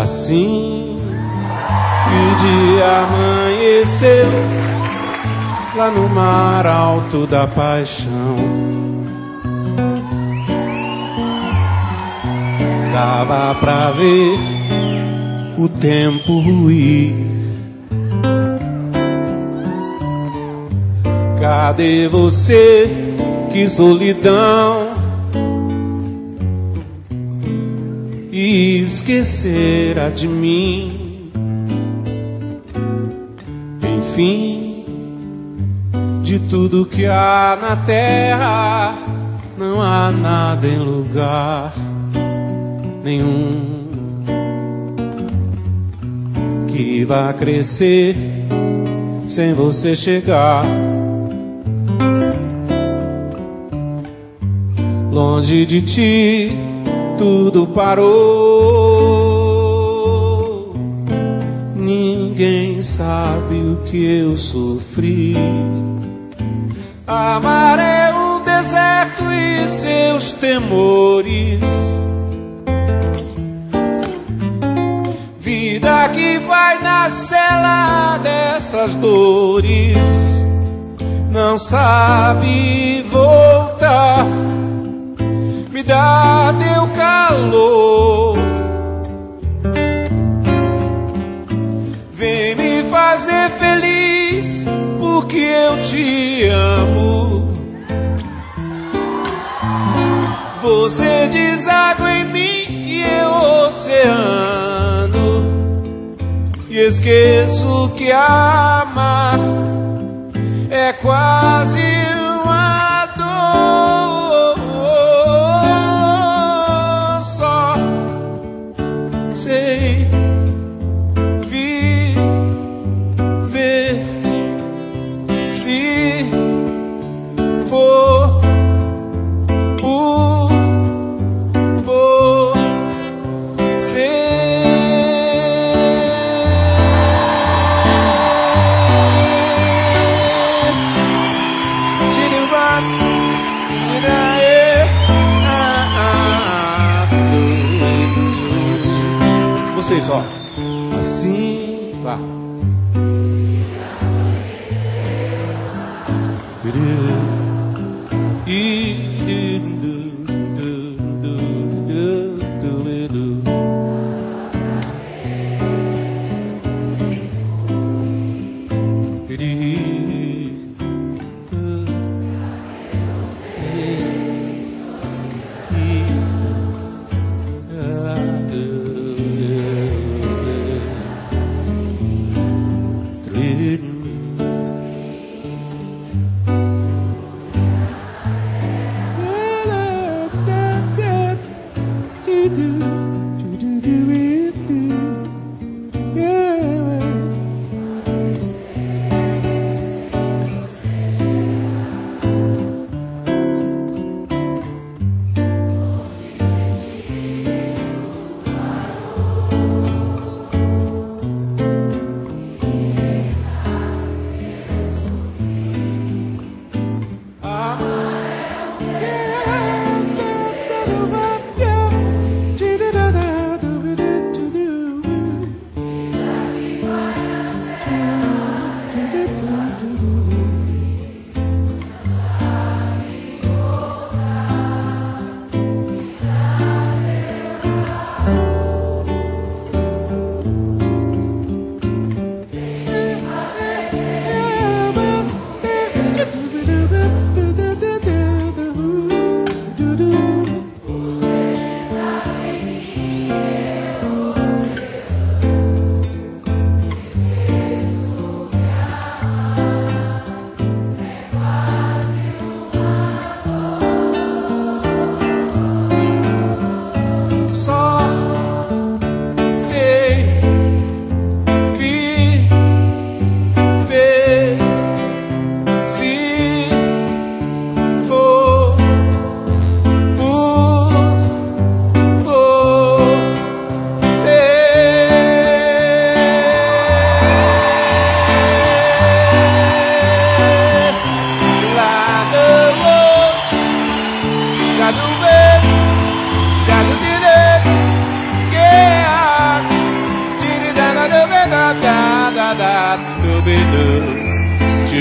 Assim que o dia amanheceu lá no mar alto da paixão, dava pra ver o tempo ruir. Cadê você? Que solidão! E esquecera de mim. Enfim, de tudo que há na terra, não há nada em lugar nenhum que vá crescer sem você chegar. Longe de ti tudo parou. Ninguém sabe o que eu sofri. Amar é um deserto e seus temores. Vida que vai na cela dessas dores, não sabe voltar. Me dá teu calor, vem me fazer feliz, porque eu te amo. Você deságua em mim e eu oceano, e esqueço que amar é quase uma dor. Sei viver se for por você. Vocês, ó, assim, vá.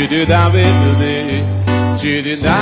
Did it,